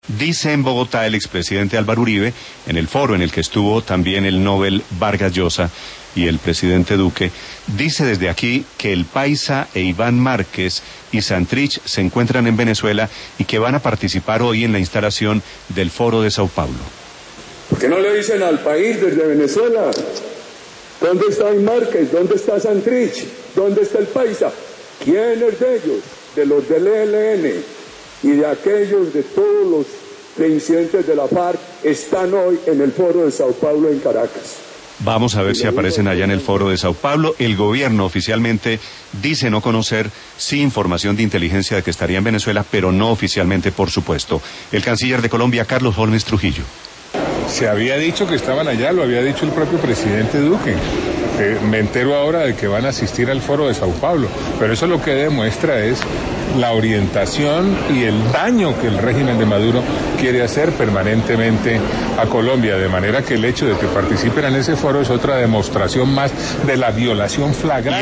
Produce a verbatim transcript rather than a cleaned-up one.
Dice en Bogotá el expresidente Álvaro Uribe, en el foro en el que estuvo también el Nobel Vargas Llosa y el presidente Duque, dice desde aquí que el Paisa e Iván Márquez y Santrich se encuentran en Venezuela y que van a participar hoy en la instalación del Foro de Sao Paulo. ¿Por qué no le dicen al país desde Venezuela? ¿Dónde está Iván Márquez? ¿Dónde está Santrich? ¿Dónde está el Paisa? ¿Quiénes de ellos? De los del E L N y de aquellos de todos los reincidentes de la FARC están hoy en el Foro de Sao Paulo en Caracas. Vamos a ver si aparecen allá en el Foro de Sao Paulo. El gobierno oficialmente dice no conocer, sí, información de inteligencia de que estaría en Venezuela, pero no oficialmente, por supuesto. El canciller de Colombia, Carlos Holmes Trujillo. Se había dicho que estaban allá, lo había dicho el propio presidente Duque. Eh, me entero ahora de que van a asistir al Foro de Sao Paulo, pero eso lo que demuestra es la orientación y el daño que el régimen de Maduro quiere hacer permanentemente a Colombia, de manera que el hecho de que participen en ese foro es otra demostración más de la violación flagrante.